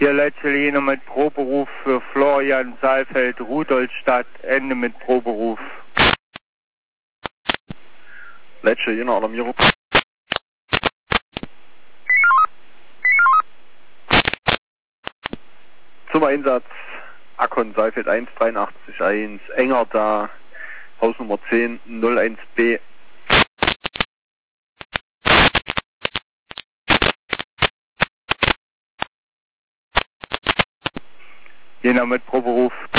Hier letzte Jena mit Proberuf für Florian Saalfeld, Rudolstadt, Ende mit Proberuf. Letzte Jena Alarmierung. Zum Einsatz Akkon Saalfeld 183-1, enger da, Hausnummer 10, 01B. Jena mit Proberuf.